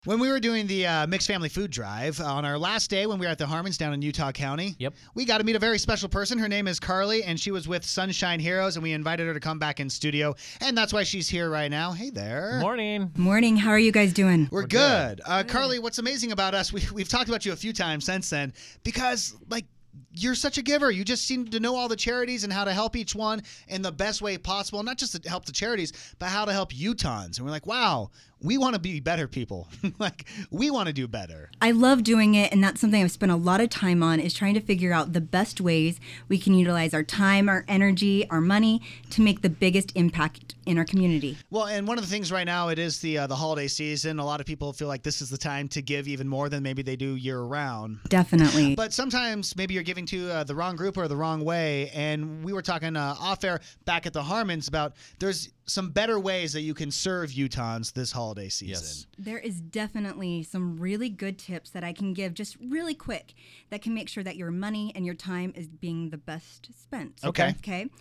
When we were doing the mixed family food drive on our last day when we were at the Harmons down in Utah County, we got to meet a very special person. Her name is Carly, and she was with Sunshine Heroes, and we invited her to come back in studio, and that's why she's here right now. Hey there. Good morning. Morning. How are you guys doing? We're good. Carly, what's amazing about us, we've talked about you a few times since then, because, you're such a giver. You just seem to know all the charities and how to help each one in the best way possible. Not just to help the charities, but how to help Utahns. And we're like, wow, we want to be better people. We want to do better. I love doing it, and that's something I've spent a lot of time on, is trying to figure out the best ways we can utilize our time, our energy, our money to make the biggest impact in our community. Well, and one of the things right now, it is the holiday season. A lot of people feel like this is the time to give even more than maybe they do year-round. Definitely. But sometimes maybe you're giving to the wrong group or the wrong way. And we were talking off-air back at the Harmons about there's some better ways that you can serve Utahns this holiday season. Yes. There is definitely some really good tips that I can give just really quick that can make sure that your money and your time is being the best spent. Okay.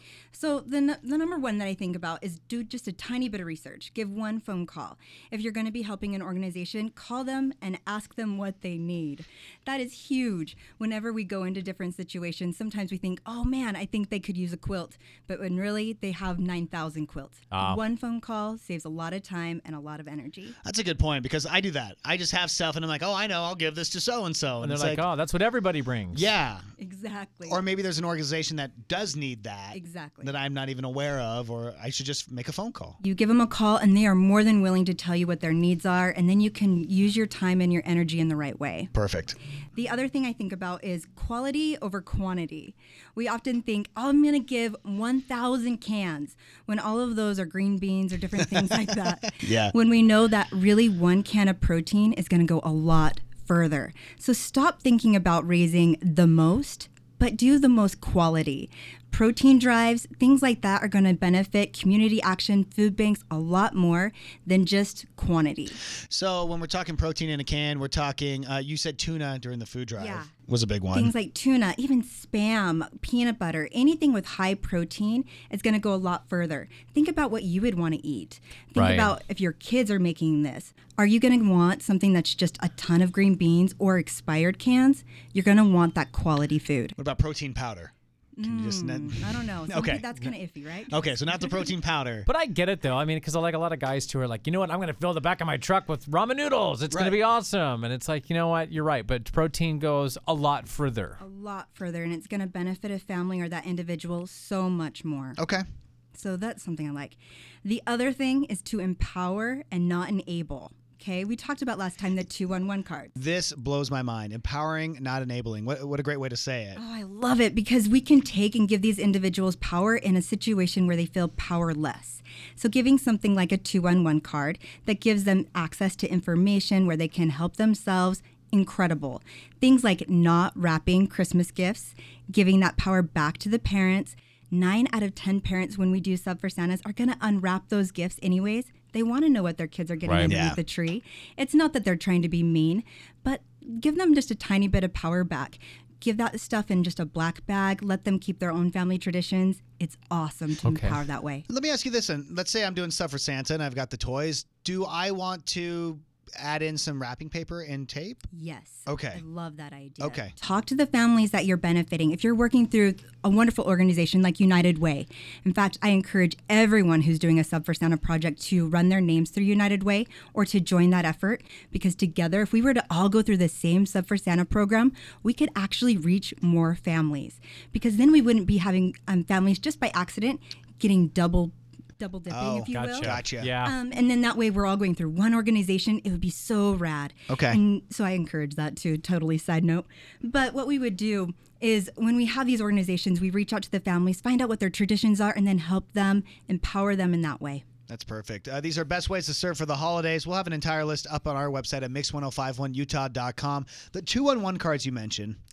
So the number one that I think about is do just a tiny bit of research. Give one phone call. If you're going to be helping an organization, call them and ask them what they need. That is huge. Whenever we go into different situations, sometimes we think, oh man, I think they could use a quilt. But when really they have 9,000 quilts. One phone call saves a lot of time and a lot of energy. That's a good point, because I do that. I just have stuff and I'm like, oh, I know, I'll give this to so-and-so. And they're like, oh, that's what everybody brings. Yeah. Exactly. Or maybe there's an organization that does need that. Exactly. That I'm not even aware of, or I should just make a phone call. You give them a call and they are more than willing to tell you what their needs are, and then you can use your time and your energy in the right way. Perfect. The other thing I think about is quality over quantity. We often think, oh, I'm going to give 1,000 cans when all of those are green beans or different things like that. Yeah. When we know that really one can of protein is going to go a lot further. So stop thinking about raising the most, but do the most quality. Protein drives, things like that are going to benefit community action food banks a lot more than just quantity. So when we're talking protein in a can, we're talking, you said tuna during the food drive. Yeah. Was a big one. Things like tuna, even Spam, peanut butter, anything with high protein is going to go a lot further. Think about what you would want to eat. Think about if your kids are making this. Are you going to want something that's just a ton of green beans or expired cans? You're going to want that quality food. What about protein powder? Can you just I don't know. Okay. That's kind of iffy, right? Okay, so not the protein powder. But I get it, though. I mean, because I like a lot of guys, too, are like, you know what? I'm going to fill the back of my truck with ramen noodles. It's going to be awesome. And it's like, you know what? You're right. But protein goes a lot further. A lot further. And it's going to benefit a family or that individual so much more. Okay. So that's something I like. The other thing is to empower and not enable. Okay, we talked about last time the 211 cards. This blows my mind. Empowering, not enabling. What a great way to say it. Oh, I love it, because we can take and give these individuals power in a situation where they feel powerless. So giving something like a 211 card that gives them access to information where they can help themselves, incredible. Things like not wrapping Christmas gifts, giving that power back to the parents. 9 out of 10 parents, when we do Sub for Santas, are going to unwrap those gifts anyways. They want to know what their kids are getting underneath the tree. It's not that they're trying to be mean, but give them just a tiny bit of power back. Give that stuff in just a black bag. Let them keep their own family traditions. It's awesome to empower that way. Let me ask you this, and let's say I'm doing stuff for Santa and I've got the toys. Do I want to add in some wrapping paper and tape? Yes. Okay. I love that idea. Okay. Talk to the families that you're benefiting. If you're working through a wonderful organization like United Way, in fact, I encourage everyone who's doing a Sub for Santa project to run their names through United Way or to join that effort, because together, if we were to all go through the same Sub for Santa program, we could actually reach more families, because then we wouldn't be having families just by accident getting double dipping, if you will. Gotcha. Yeah. And then that way we're all going through one organization. It would be so rad. Okay. And so I encourage that too, totally side note. But what we would do is when we have these organizations, we reach out to the families, find out what their traditions are, and then help them, empower them in that way. That's perfect. These are best ways to serve for the holidays. We'll have an entire list up on our website at mix1051utah.com. The 211 cards you mentioned. Yes.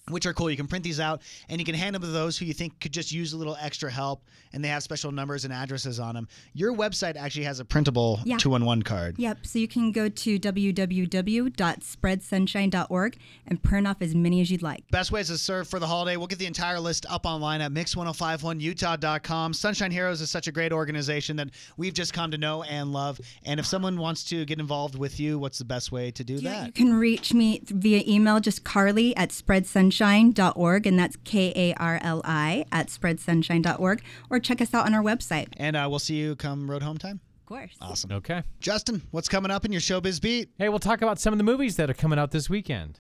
which are cool. You can print these out, and you can hand them to those who you think could just use a little extra help, and they have special numbers and addresses on them. Your website actually has a printable 2-in-1 card. Yep. So you can go to www.spreadsunshine.org and print off as many as you'd like. Best ways to serve for the holiday. We'll get the entire list up online at mix1051utah.com. Sunshine Heroes is such a great organization that we've just come to know and love. And if someone wants to get involved with you, what's the best way to do that? You can reach me via email, just Carly@spreadsunshine.org, and that's Karli @spreadsunshine.org, or check us out on our website. And we'll see you come road home time. Of course. Awesome. Okay. Justin, what's coming up in your Showbiz Beat? Hey, we'll talk about some of the movies that are coming out this weekend.